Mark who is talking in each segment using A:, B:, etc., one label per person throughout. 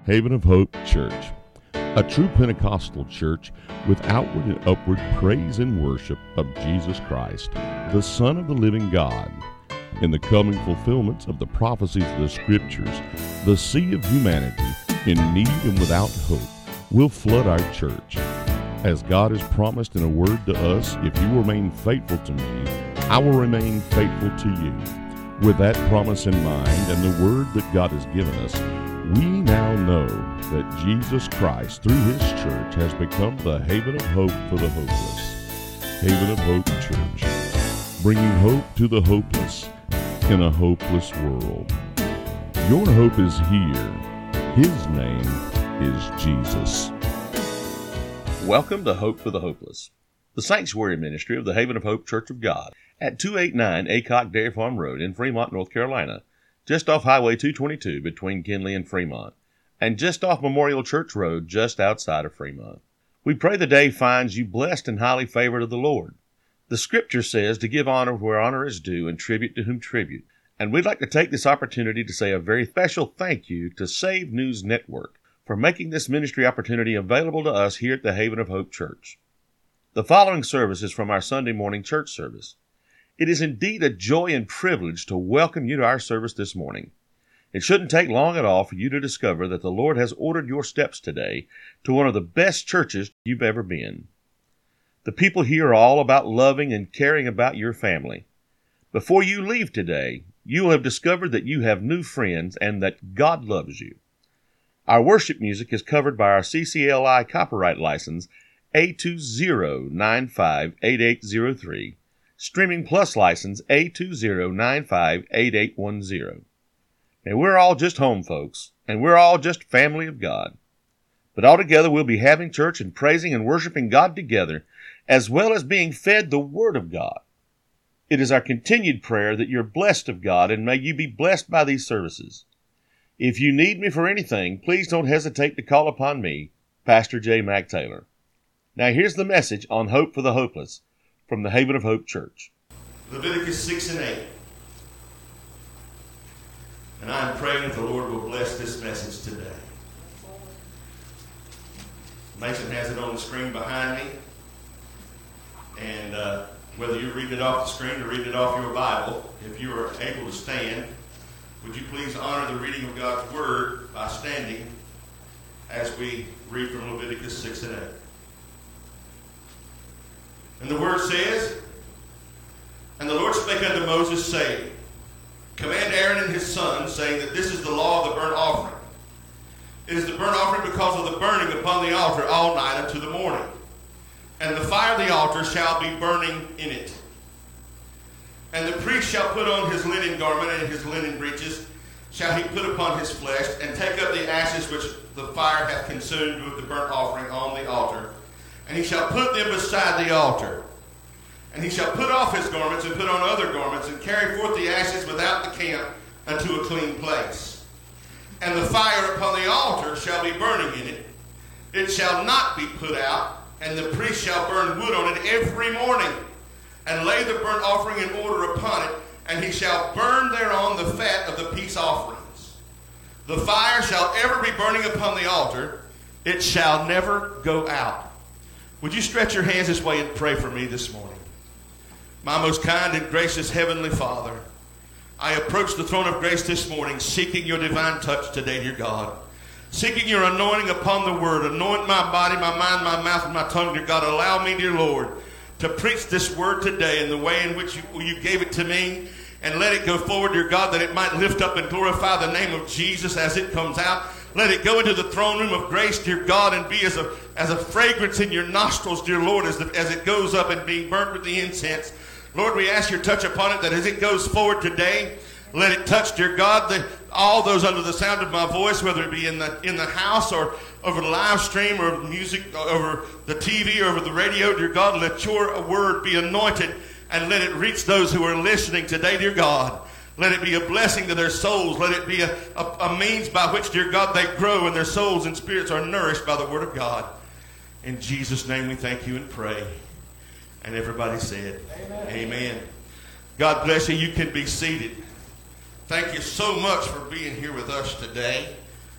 A: Haven of Hope Church, a true Pentecostal church with outward and upward praise and worship of Jesus Christ, the Son of the living God. In the coming fulfillments of the prophecies of the Scriptures, the sea of humanity, in need and without hope, will flood our church. As God has promised in a word to us, if you remain faithful to me, I will remain faithful to you. With that promise in mind and the word that God has given us, we now know that Jesus Christ, through His church, has become the haven of hope for the hopeless. Haven of Hope Church, bringing hope to the hopeless in a hopeless world. Your hope is here. His name is Jesus.
B: Welcome to Hope for the Hopeless, the sanctuary ministry of the Haven of Hope Church of God at 289 Aycock Dairy Farm Road in Fremont, North Carolina, just off Highway 222 between Kinley and Fremont, and just off Memorial Church Road just outside of Fremont. We pray the day finds you blessed and highly favored of the Lord. The Scripture says to give honor where honor is due and tribute to whom tribute, and we'd like to take this opportunity to say a very special thank you to Save News Network for making this ministry opportunity available to us here at the Haven of Hope Church. The following service is from our Sunday morning church service. It is indeed a joy and privilege to welcome you to our service this morning. It shouldn't take long at all for you to discover that the Lord has ordered your steps today to one of the best churches you've ever been. The people here are all about loving and caring about your family. Before you leave today, you will have discovered that you have new friends and that God loves you. Our worship music is covered by our CCLI copyright license A20958803, Streaming Plus license A20958810. Now, we're all just home folks, and we're all just family of God. But altogether, we'll be having church and praising and worshiping God together, as well as being fed the Word of God. It is our continued prayer that you're blessed of God, and may you be blessed by these services. If you need me for anything, please don't hesitate to call upon me, Pastor J. Mac Taylor. Now, here's the message on Hope for the Hopeless from the Haven of Hope Church.
C: Leviticus 6 and 8. And I am praying that the Lord will bless this message today. Mason has it on the screen behind me. And whether you're reading it off the screen or reading it off your Bible, if you are able to stand, would you please honor the reading of God's Word by standing as we read from Leviticus 6 and 8. And the Word says, And the Lord spake unto Moses, saying, Command Aaron and his sons, saying that this is the law of the burnt offering. It is the burnt offering because of the burning upon the altar all night unto the morning. And the fire of the altar shall be burning in it. And the priest shall put on his linen garment, and his linen breeches shall he put upon his flesh, and take up the ashes which the fire hath consumed with the burnt offering on the altar. And he shall put them beside the altar. And he shall put off his garments, and put on other garments, and carry forth the ashes without the camp unto a clean place. And the fire upon the altar shall be burning in it. It shall not be put out, and the priest shall burn wood on it every morning, and lay the burnt offering in order upon it, and he shall burn thereon the fat of the peace offerings. The fire shall ever be burning upon the altar. It shall never go out. Would you stretch your hands this way and pray for me this morning? My most kind and gracious Heavenly Father, I approach the throne of grace this morning, seeking your divine touch today, dear God. Seeking your anointing upon the word. Anoint my body, my mind, my mouth, and my tongue, dear God. Allow me, dear Lord, to preach this word today in the way in which you gave it to me. And let it go forward, dear God, that it might lift up and glorify the name of Jesus as it comes out. Let it go into the throne room of grace, dear God, and be as a fragrance in your nostrils, dear Lord, as it goes up and being burnt with the incense. Lord, we ask your touch upon it, that as it goes forward today, let it touch, dear God, all those under the sound of my voice, whether it be in the house or over the live stream or music, over the TV or over the radio, dear God, let your word be anointed and let it reach those who are listening today, dear God. Let it be a blessing to their souls. Let it be a means by which, dear God, they grow and their souls and spirits are nourished by the word of God. In Jesus' name we thank you and pray. And everybody said, Amen. Amen. God bless you. You can be seated. Thank you so much for being here with us today.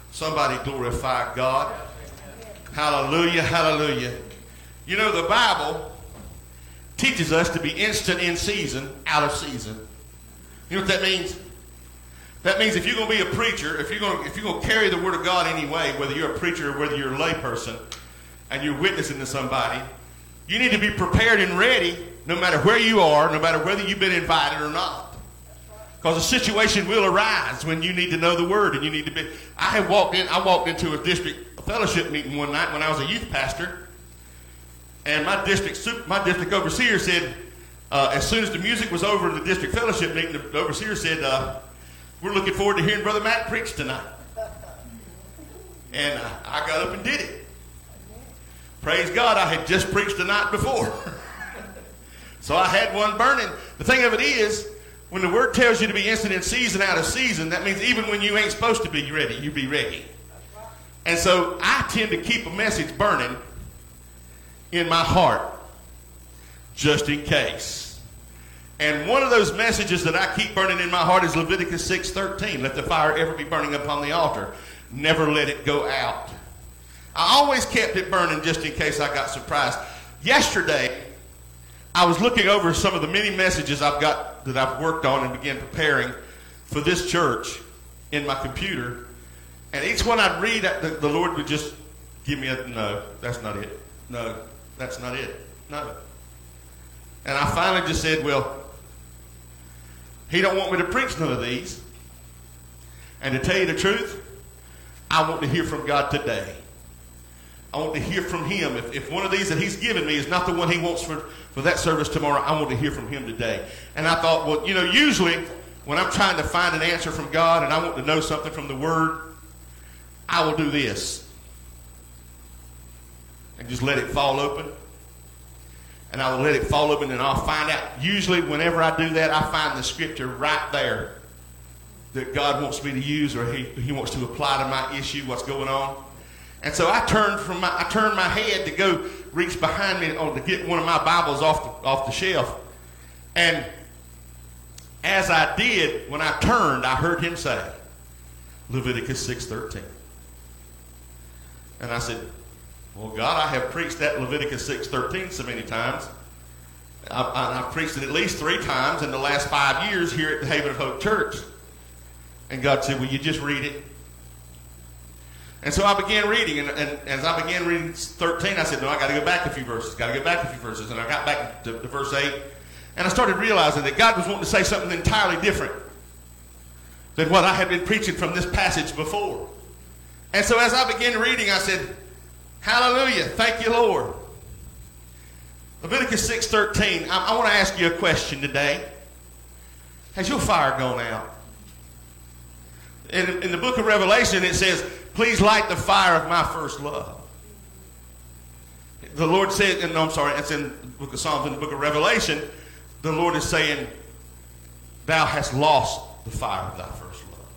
C: Somebody glorify God. Hallelujah, hallelujah. You know, the Bible teaches us to be instant in season, out of season. You know what that means? That means if you're going to be a preacher, if you're going to carry the Word of God anyway, whether you're a preacher or whether you're a lay person, and you're witnessing to somebody, you need to be prepared and ready no matter where you are, no matter whether you've been invited or not. Because a situation will arise when you need to know the Word and you need to be. I walked into a district fellowship meeting one night when I was a youth pastor, and my district overseer said, as soon as the music was over, the district fellowship meeting, the overseer said, "We're looking forward to hearing Brother Matt preach tonight." And I got up and did it. Praise God, I had just preached the night before. So I had one burning. The thing of it is, when the Word tells you to be instant in season, out of season, that means even when you ain't supposed to be ready, you be ready. And so I tend to keep a message burning in my heart, just in case. And one of those messages that I keep burning in my heart is Leviticus 6:13. Let the fire ever be burning upon the altar. Never let it go out. I always kept it burning just in case I got surprised. Yesterday, I was looking over some of the many messages I've got that I've worked on and began preparing for this church in my computer. And each one I'd read, the Lord would just give me a, no, that's not it. No, that's not it. No. And I finally just said, well, He don't want me to preach none of these. And to tell you the truth, I want to hear from God today. I want to hear from Him. If one of these that He's given me is not the one He wants for that service tomorrow, I want to hear from Him today. And I thought, well, you know, usually when I'm trying to find an answer from God and I want to know something from the Word, I will do this. And just let it fall open. And I will let it fall open and I'll find out. Usually whenever I do that, I find the scripture right there that God wants me to use or He wants to apply to my issue, what's going on. And so I turned my head to go reach behind me to get one of my Bibles off the shelf. And as I did, when I turned, I heard Him say, Leviticus 6:13. And I said, well, God, I have preached that Leviticus 6:13 so many times. I've preached it at least 3 times in the last 5 years here at the Haven of Hope Church. And God said, will you just read it? And so I began reading, and as I began reading 13, I said, no, I got to go back a few verses, And I got back to verse 8, and I started realizing that God was wanting to say something entirely different than what I had been preaching from this passage before. And so as I began reading, I said, hallelujah, thank you, Lord. Leviticus 6:13, I want to ask you a question today. Has your fire gone out? In the book of Revelation, it says, please light the fire of my first love. The Lord said, and no, I'm sorry, it's in the book of Psalms, in the book of Revelation, the Lord is saying, thou hast lost the fire of thy first love.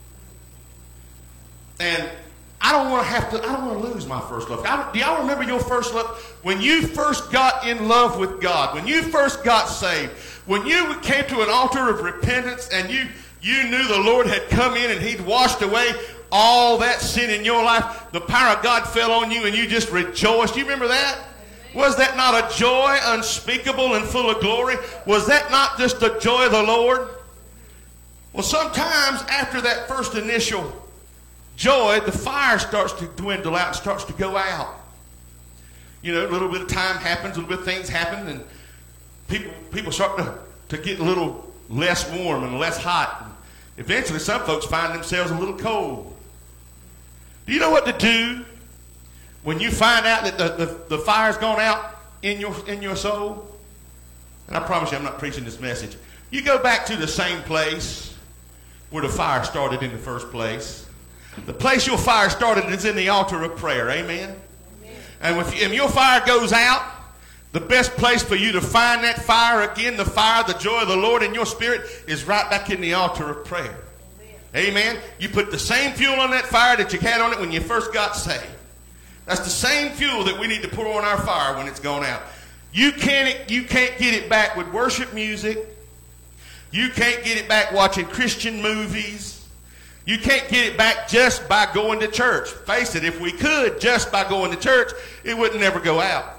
C: And I don't want to lose my first love. Do y'all remember your first love? When you first got in love with God, when you first got saved, when you came to an altar of repentance and you knew the Lord had come in and He'd washed away all that sin in your life, the power of God fell on you and you just rejoiced. Do you remember that? Was that not a joy unspeakable and full of glory? Was that not just the joy of the Lord? Well, sometimes after that first initial joy, the fire starts to dwindle out and starts to go out. You know, a little bit of time happens, a little bit of things happen, and people start to get a little less warm and less hot. And eventually, some folks find themselves a little cold. Do you know what to do when you find out that the fire's gone out in your soul? And I promise you, I'm not preaching this message. You go back to the same place where the fire started in the first place. The place your fire started is in the altar of prayer. Amen? And if your fire goes out, the best place for you to find that fire again, the fire, the joy of the Lord in your spirit, is right back in the altar of prayer. Amen? You put the same fuel on that fire that you had on it when you first got saved. That's the same fuel that we need to pour on our fire when it's gone out. You can't get it back with worship music. You can't get it back watching Christian movies. You can't get it back just by going to church. Face it, if we could just by going to church, it would never go out.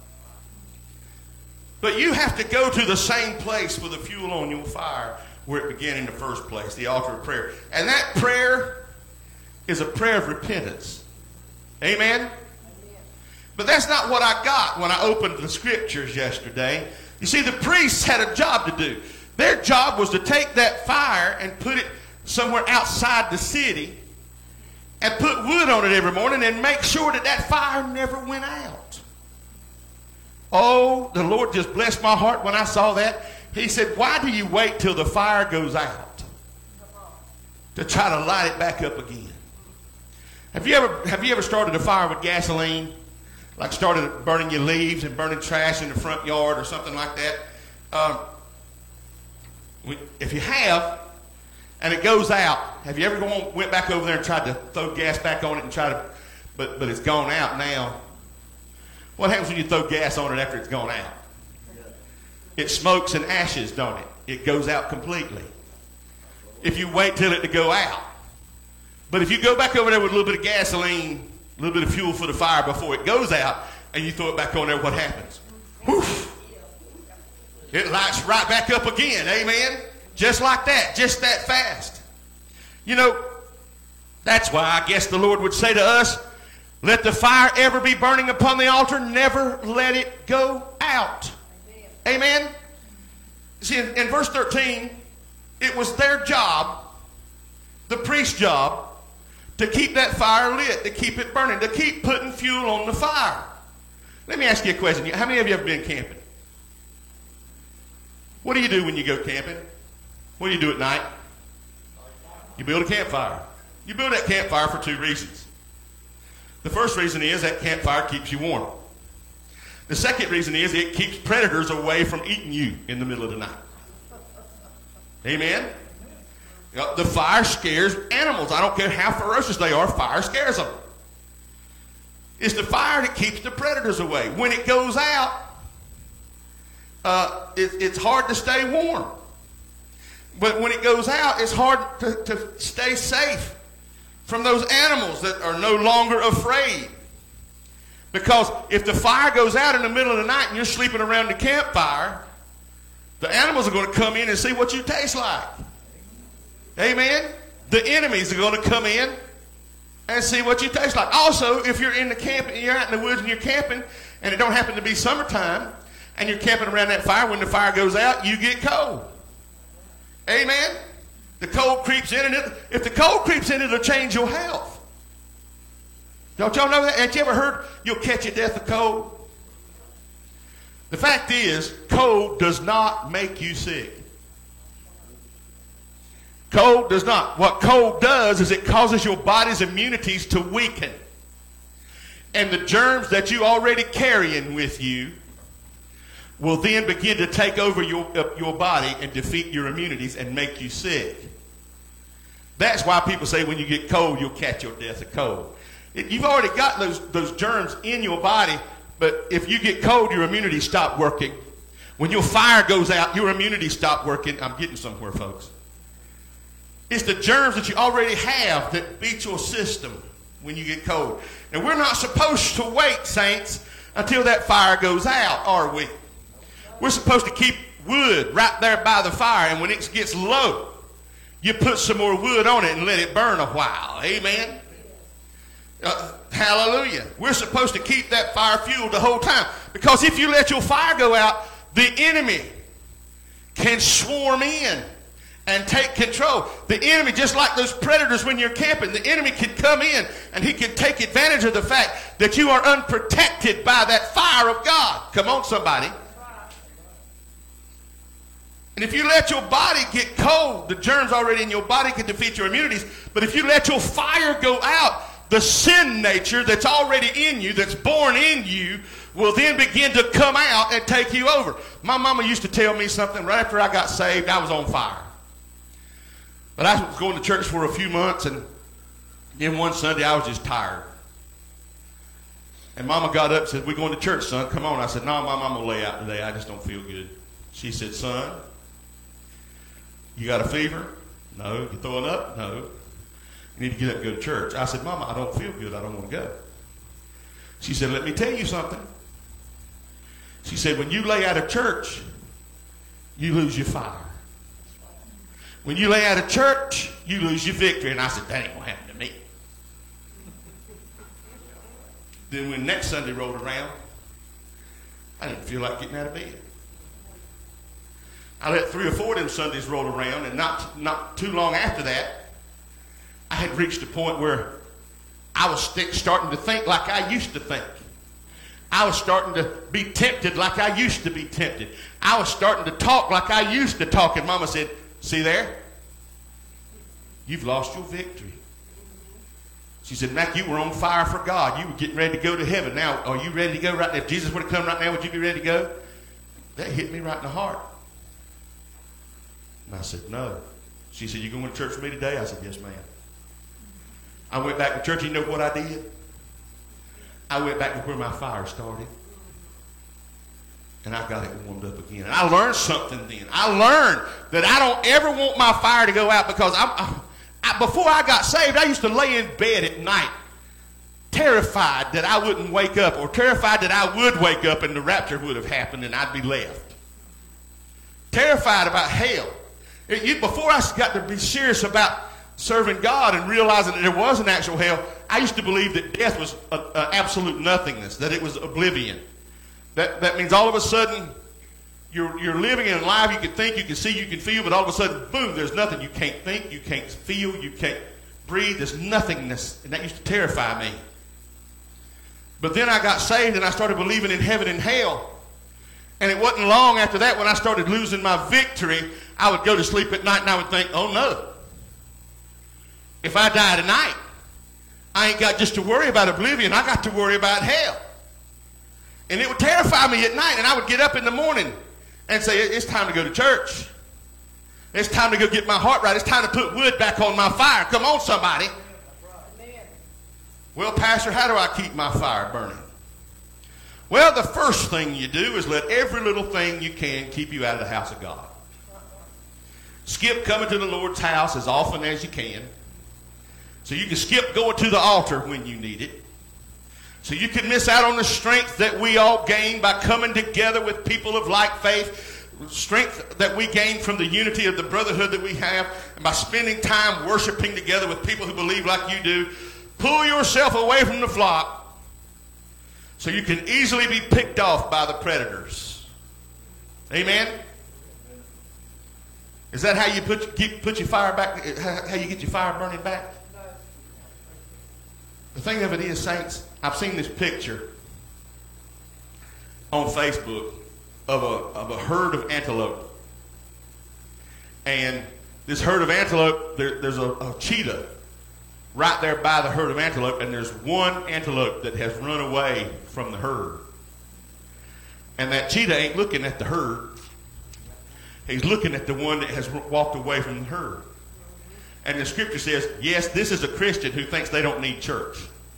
C: But you have to go to the same place for the fuel on your fire where it began in the first place, the altar of prayer. And that prayer is a prayer of repentance. Amen? But that's not what I got when I opened the scriptures yesterday. You see, the priests had a job to do. Their job was to take that fire and put it somewhere outside the city and put wood on it every morning and make sure that that fire never went out. Oh, the Lord just blessed my heart when I saw that. He said, why do you wait till the fire goes out to try to light it back up again? Have you ever started a fire with gasoline? Like started burning your leaves and burning trash in the front yard or something like that? If you have, and it goes out, have you ever went back over there and tried to throw gas back on it and but it's gone out now? What happens when you throw gas on it after it's gone out? It smokes and ashes, don't it? It goes out completely. If you wait till it to go out. But if you go back over there with a little bit of gasoline, a little bit of fuel for the fire before it goes out, and you throw it back on there, what happens? Whoosh! It lights right back up again, amen? Just like that, just that fast. You know, that's why I guess the Lord would say to us, let the fire ever be burning upon the altar, never let it go out. Amen? See, in verse 13, it was their job, the priest's job, to keep that fire lit, to keep it burning, to keep putting fuel on the fire. Let me ask you a question. How many of you have been camping? What do you do when you go camping? What do you do at night? You build a campfire. You build that campfire for two reasons. The first reason is that campfire keeps you warm. The second reason is it keeps predators away from eating you in the middle of the night. Amen? The fire scares animals. I don't care how ferocious they are, fire scares them. It's the fire that keeps the predators away. When it goes out, it's hard to stay warm. But when it goes out, it's hard to stay safe from those animals that are no longer afraid. Because if the fire goes out in the middle of the night and you're sleeping around the campfire, the animals are going to come in and see what you taste like. Amen? The enemies are going to come in and see what you taste like. Also, if you're in the camp, you're out in the woods and you're camping, and it don't happen to be summertime, and you're camping around that fire, when the fire goes out, you get cold. Amen? The cold creeps in, and if the cold creeps in, it'll change your health. Don't y'all know that? Ain't you ever heard you'll catch a death of cold? The fact is, cold does not make you sick. Cold does not. What cold does is it causes your body's immunities to weaken. And the germs that you already carrying with you will then begin to take over your body and defeat your immunities and make you sick. That's why people say when you get cold, you'll catch your death of cold. You've already got those germs in your body, but if you get cold, your immunity stops working. When your fire goes out, your immunity stops working. I'm getting somewhere, folks. It's the germs that you already have that beat your system when you get cold. And we're not supposed to wait, saints, until that fire goes out, are we? We're supposed to keep wood right there by the fire, and when it gets low, you put some more wood on it and let it burn a while. Amen? Hallelujah. We're supposed to keep that fire fueled the whole time. Because if you let your fire go out, the enemy can swarm in and take control. The enemy, just like those predators when you're camping, the enemy can come in and he can take advantage of the fact that you are unprotected by that fire of God. Come on, somebody. And if you let your body get cold, the germs already in your body can defeat your immunities. But if you let your fire go out, the sin nature that's already in you, that's born in you, will then begin to come out and take you over. My mama used to tell me something right after I got saved. I was on fire. But I was going to church for a few months, and then one Sunday I was just tired. And Mama got up and said, "We're going to church, son. Come on." I said, "No, Mom, I'm going to lay out today. I just don't feel good." She said, "Son, you got a fever?" "No." "You throwing up?" "No." You need to get up and go to church. I said, Mama, I don't feel good. I don't want to go. She said, let me tell you something. She said, when you lay out of church, you lose your fire. When you lay out of church, you lose your victory. And I said, that ain't going to happen to me. Then when next Sunday rolled around, I didn't feel like getting out of bed. I let 3 or 4 of them Sundays roll around, and not too long after that, I had reached a point where I was starting to think like I used to think. I was starting to be tempted like I used to be tempted. I was starting to talk like I used to talk. And Mama said, see there? You've lost your victory. She said, Mac, you were on fire for God. You were getting ready to go to heaven. Now, are you ready to go right now? If Jesus would have come right now, would you be ready to go? That hit me right in the heart. And I said, no. She said, you going to church with me today? I said, yes, ma'am. I went back to church. You know what I did? I went back to where my fire started. And I got it warmed up again. And I learned something then. I learned that I don't ever want my fire to go out, because before I got saved, I used to lay in bed at night terrified that I wouldn't wake up, or terrified that I would wake up and the rapture would have happened and I'd be left. Terrified about hell. Before I got to be serious about serving God and realizing that there was an actual hell, I used to believe that death was absolute nothingness, that it was oblivion. That means all of a sudden you're living in life, you can think, you can see, you can feel, but all of a sudden, boom, there's nothing. You can't think, you can't feel, you can't breathe. There's nothingness, and that used to terrify me. But then I got saved and I started believing in heaven and hell. And it wasn't long after that when I started losing my victory, I would go to sleep at night and I would think, oh no. If I die tonight, I ain't got just to worry about oblivion. I got to worry about hell. And it would terrify me at night, and I would get up in the morning and say, it's time to go to church. It's time to go get my heart right. It's time to put wood back on my fire. Come on, somebody. Well, Pastor, how do I keep my fire burning? Well, the first thing you do is let every little thing you can keep you out of the house of God. Skip coming to the Lord's house as often as you can. So you can skip going to the altar when you need it. So you can miss out on the strength that we all gain by coming together with people of like faith. Strength that we gain from the unity of the brotherhood that we have. And by spending time worshiping together with people who believe like you do. Pull yourself away from the flock so you can easily be picked off by the predators. Amen? Is that how you put your fire back? How you get your fire burning back? The thing of it is, saints, I've seen this picture on Facebook of a herd of antelope. And this herd of antelope, there's a cheetah right there by the herd of antelope, and there's one antelope that has run away from the herd. And that cheetah ain't looking at the herd. He's looking at the one that has walked away from the herd. And the scripture says, yes, this is a Christian who thinks they don't need church.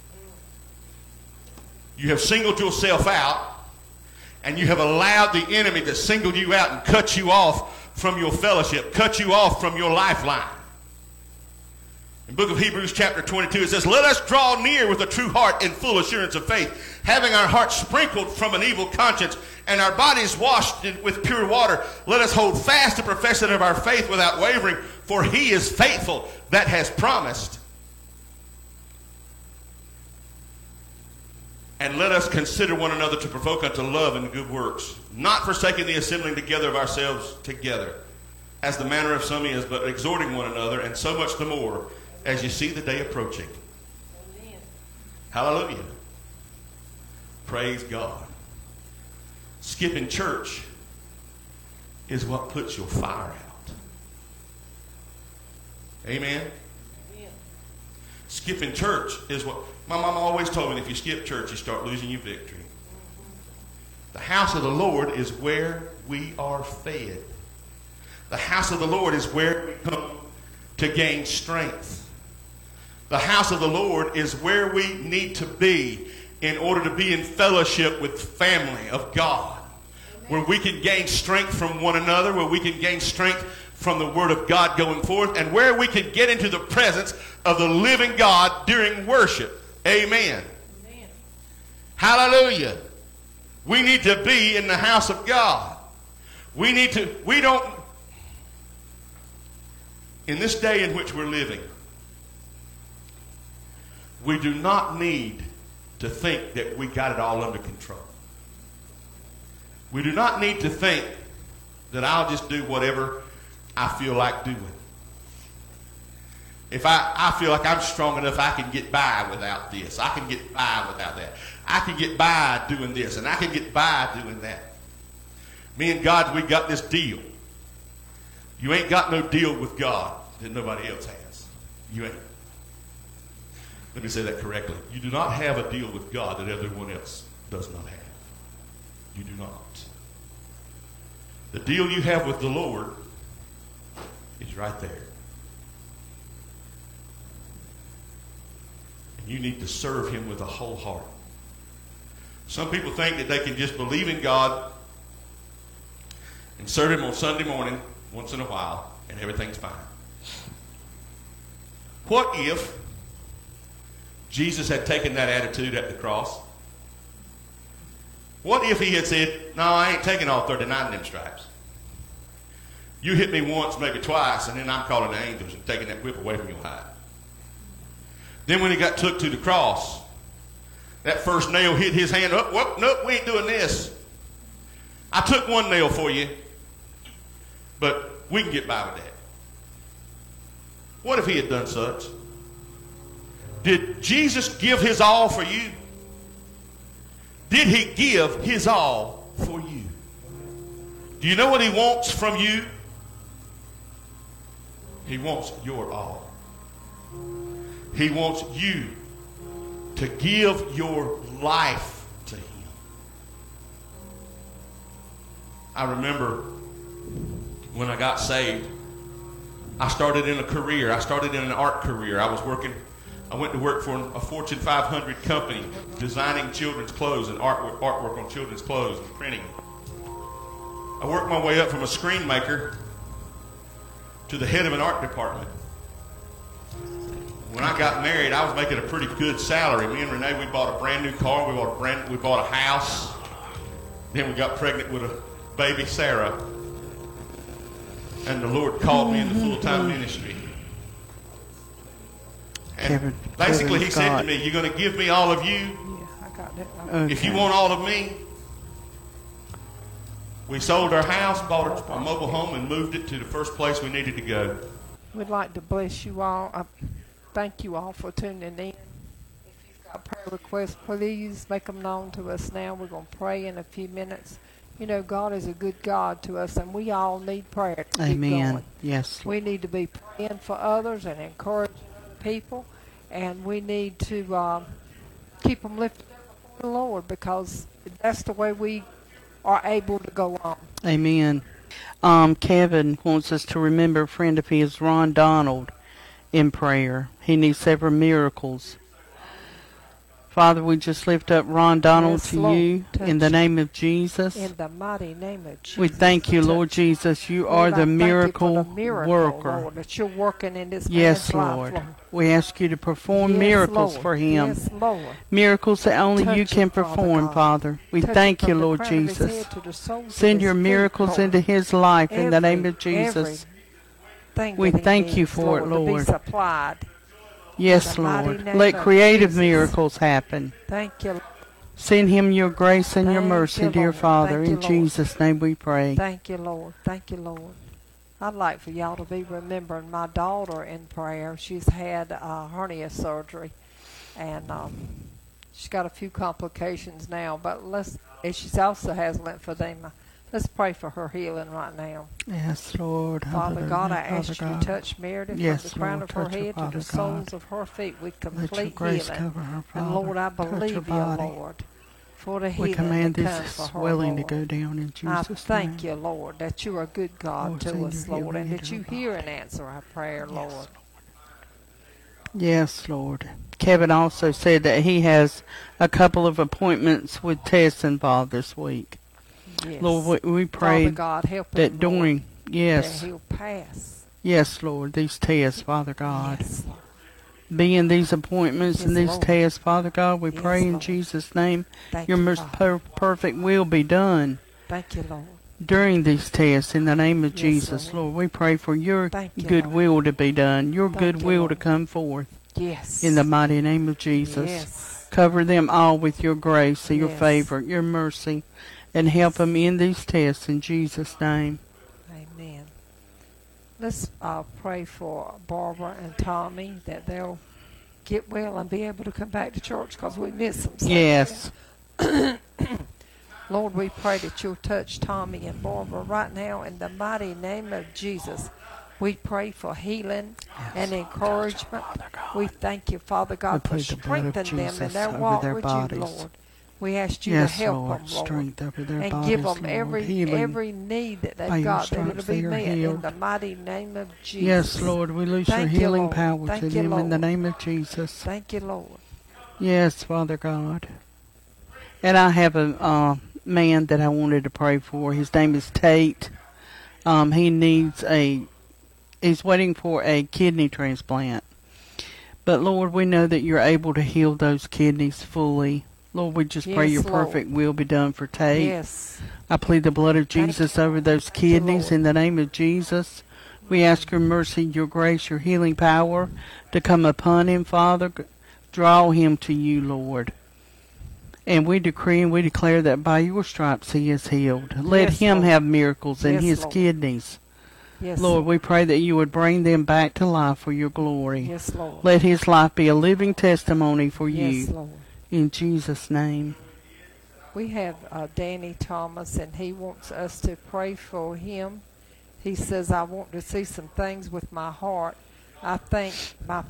C: You have singled yourself out, and you have allowed the enemy to single you out and cut you off from your fellowship, cut you off from your lifeline. In the book of Hebrews chapter 22, it says, let us draw near with a true heart and full assurance of faith, having our hearts sprinkled from an evil conscience and our bodies washed with pure water. Let us hold fast the profession of our faith without wavering, for he is faithful that has promised. And let us consider one another to provoke unto love and good works, not forsaking the assembling together of ourselves together, as the manner of some is, but exhorting one another, and so much the more as you see the day approaching. Amen. Hallelujah. Praise God. Skipping church is what puts your fire out. Amen. Amen. Skipping church is what my mama always told me, if you skip church, you start losing your victory. The house of the Lord is where we are fed. The house of the Lord is where we come to gain strength. The house of the Lord is where we need to be in order to be in fellowship with the family of God. Amen. Where we can gain strength from one another, where we can gain strength from the Word of God going forth, and where we can get into the presence of the living God during worship. Amen. Amen. Hallelujah. We need to be in the house of God. In this day in which we're living, we do not need to think that we got it all under control. We do not need to think that I'll just do whatever I feel like doing. If I feel like I'm strong enough, I can get by without this. I can get by without that. I can get by doing this, and I can get by doing that. Me and God, we got this deal. You ain't got no deal with God that nobody else has. You ain't. Let me say that correctly. You do not have a deal with God that everyone else does not have. You do not. The deal you have with the Lord is right there. And you need to serve Him with a whole heart. Some people think that they can just believe in God and serve Him on Sunday morning once in a while and everything's fine. What if Jesus had taken that attitude at the cross? What if He had said, no, I ain't taking all 39 of them stripes. You hit me once, maybe twice, and then I'm calling the angels and taking that whip away from your eye. Then when He got took to the cross, that first nail hit His hand. Oh, nope, we ain't doing this. I took one nail for you, but we can get by with that. What if He had done such? Did Jesus give His all for you? Did He give His all for you? Do you know what He wants from you? He wants your all. He wants you to give your life to Him. I remember when I got saved, I started in a career. I started in an art career. I went to work for a Fortune 500 company designing children's clothes and artwork on children's clothes and printing. I worked my way up from a screen maker to the head of an art department. When I got married, I was making a pretty good salary. Me and Renee, we bought a brand new car. We bought a house. Then we got pregnant with a baby, Sarah. And the Lord called me into full-time ministry. And basically, He said to me, you're going to give me all of you?
D: Yeah, I got that.
C: Okay. If you want all of me. We sold our house, bought a mobile home, and moved it to the first place we needed to go.
D: We'd like to bless you all. Thank you all for tuning in. If you've got prayer requests, please make them known to us now. We're going to pray in a few minutes. You know, God is a good God to us, and we all need prayer to keep going.
E: Yes.
D: We need to be praying for others and encouraging people, and we need to keep them lifted up before the Lord, because that's the way we are able to go on.
E: Amen. Kevin wants us to remember a friend of his, Ron Donald, in prayer. He needs several miracles. Father, we just lift up Ron Donald to you in the name of Jesus.
D: In the mighty name of Jesus.
E: We thank you, Lord Jesus. You are the miracle worker.
D: Lord, that you're working in this man's life,
E: Lord. We ask you to perform miracles for him.
D: Yes, Lord.
E: Miracles that only you can perform, Father. We thank you, Lord Jesus. Send your miracles into his life in the name of Jesus. We thank you for it, Lord. Yes, Lord. Let creative miracles happen.
D: Thank you.
E: Send him your grace and your mercy, dear Father. In Jesus' name we pray.
D: Thank you, Lord. Thank you, Lord. I'd like for y'all to be remembering my daughter in prayer. She's had hernia surgery, and she's got a few complications now, but she also has lymphedema. Let's pray for her healing right now.
E: Yes, Lord.
D: Father God, I ask you to touch Meredith from the crown of her head to the soles of her feet with complete healing. And Lord, I believe you, Lord, for the healing that comes for her,
E: Lord. To go down in Jesus'
D: I thank you, Lord, that you are a good God to us, Lord, and that you hear and answer our prayer, Lord.
E: Yes, Lord. Kevin also said that he has a couple of appointments with Tess and Bob this week.
D: Yes.
E: Lord, we pray
D: God,
E: that during Yes.
D: That he'll pass.
E: Yes, Lord, these tests, Father God.
D: Yes, Lord.
E: Be in these appointments
D: Yes,
E: and these
D: Lord.
E: tests, Father God. We
D: Yes,
E: pray in
D: Lord.
E: Jesus' name.
D: Thank
E: Your
D: you,
E: most
D: Father.
E: perfect will be done
D: Thank you, Lord.
E: during these tests in the name of
D: Yes,
E: Jesus,
D: Lord.
E: Lord. We pray for your
D: Thank you,
E: good
D: Lord.
E: will to be done, your
D: Thank
E: good
D: you,
E: will
D: Lord.
E: to come forth
D: Yes.
E: in the mighty name of Jesus.
D: Yes.
E: Cover them all with your grace and your
D: Yes.
E: favor, your mercy, and help them in these tests in Jesus' name.
D: Amen. Let's pray for Barbara and Tommy that they'll get well and be able to come back to church because we miss them so
E: Yes.
D: bad. Lord, we pray that you'll touch Tommy and Barbara right now in the mighty name of Jesus. We pray for healing and encouragement. We thank you, Father God, for strengthening them in their walk with you, Lord. We ask you to help them, Lord,
E: strength over their
D: and
E: bodies,
D: give them
E: Lord.
D: every need that
E: By
D: they've
E: your
D: got, that it'll
E: stripes
D: be
E: they are
D: met in
E: healed.
D: the mighty name of Jesus.
E: Yes, Lord, we loose your
D: Thank you,
E: healing
D: Lord.
E: power
D: Thank
E: to
D: you,
E: them in the
D: Lord.
E: name of Jesus.
D: Thank you, Lord.
E: Yes, Father God. And I have a man that I wanted to pray for. His name is Tate. He's waiting for a kidney transplant. But Lord, we know that you're able to heal those kidneys fully. Lord, we just pray your perfect will be done for Tate.
D: Yes.
E: I plead the blood of Jesus over those kidneys in the name of Jesus. We ask your mercy, your grace, your healing power to come upon him, Father. Draw him to you, Lord. And we decree and we declare that by your stripes he is healed. Let him
D: Lord.
E: have miracles in
D: Yes,
E: his
D: Lord.
E: kidneys.
D: Yes,
E: Lord, we pray that you would bring them back to life for your glory.
D: Yes, Lord.
E: Let his life be a living testimony for
D: Yes,
E: you.
D: Lord.
E: In Jesus' name.
D: We have Danny Thomas, and he wants us to pray for him. He says, I want to see some things with my heart. I think my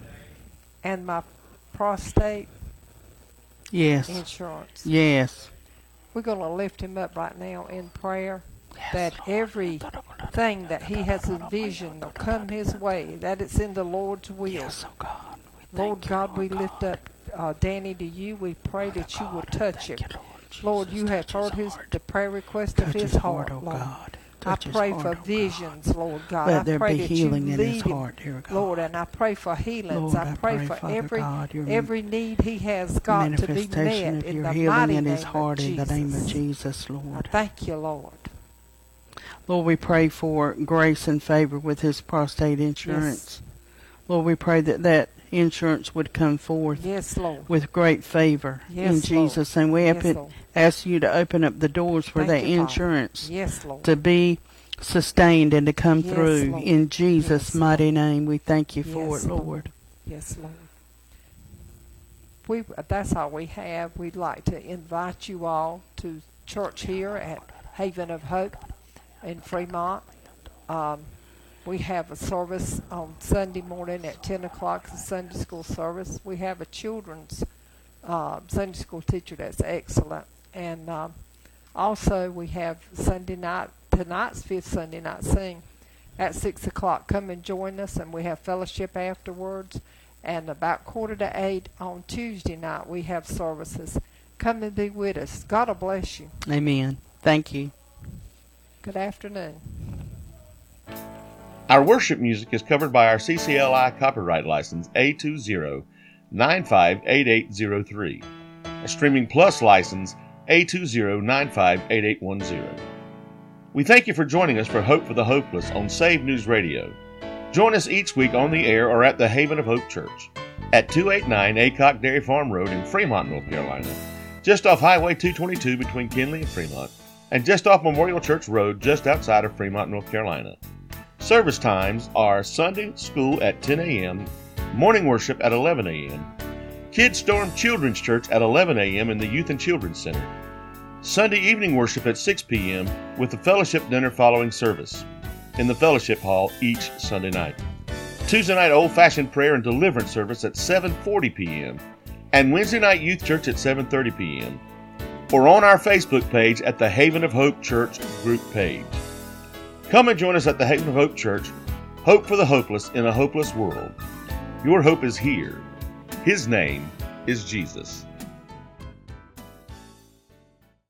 D: prostate
E: Yes.
D: insurance.
E: Yes.
D: We're going to lift him up right now in prayer, that everything that he has envisioned will come his way, that it's in the Lord's will.
E: Yes, oh God.
D: Lord God, we lift up Danny to you. We pray that you will touch him. Lord, you have heard the prayer request of his heart, Lord. I pray for visions, Lord God.
E: Let there
D: I pray
E: be
D: that
E: healing
D: you
E: in
D: lead
E: his
D: him,
E: heart, dear God.
D: Lord, and I pray for healings.
E: Lord,
D: I pray for
E: Father God, your
D: every need he has got to be
E: manifestation
D: met
E: of
D: in
E: your
D: the
E: healing
D: mighty
E: in
D: name
E: his heart
D: of
E: in the name of
D: Jesus.
E: Jesus,
D: I
E: Lord.
D: thank you, Lord.
E: Lord, we pray for grace and favor with his prostate insurance.
D: Yes.
E: Lord, we pray that insurance would come forth
D: Yes, Lord.
E: with great favor
D: Yes,
E: in Jesus' name. We ask you to open up the doors for that insurance
D: Yes, Lord.
E: to be sustained and to come
D: Yes,
E: through.
D: Lord.
E: In Jesus'
D: Yes,
E: mighty
D: Lord.
E: name, we thank you for
D: Yes,
E: it, Lord.
D: Yes, Lord. That's all we have. We'd like to invite you all to church here at Haven of Hope in Fremont. We have a service on Sunday morning at 10 o'clock, the Sunday school service. We have a children's Sunday school teacher that's excellent. And also we have Sunday night, tonight's fifth Sunday night sing at 6 o'clock. Come and join us, and we have fellowship afterwards. And about 7:45 on Tuesday night, we have services. Come and be with us. God will bless you.
E: Amen. Thank you.
D: Good afternoon.
B: Our worship music is covered by our CCLI copyright license A20958803, a Streaming Plus license A20958810. We thank you for joining us for Hope for the Hopeless on Save News Radio. Join us each week on the air or at the Haven of Hope Church at 289 Aycock Dairy Farm Road in Fremont, North Carolina, just off Highway 222 between Kinley and Fremont, and just off Memorial Church Road just outside of Fremont, North Carolina. Service times are Sunday school at 10 a.m., morning worship at 11 a.m., Kids Storm Children's Church at 11 a.m. in the Youth and Children's Center, Sunday evening worship at 6 p.m. with the fellowship dinner following service in the fellowship hall each Sunday night. Tuesday night old-fashioned prayer and deliverance service at 7:40 p.m. and Wednesday night youth church at 7:30 p.m. or on our Facebook page at the Haven of Hope Church group page. Come and join us at the Haven of Hope Church, Hope for the Hopeless in a Hopeless World. Your hope is here. His name is Jesus.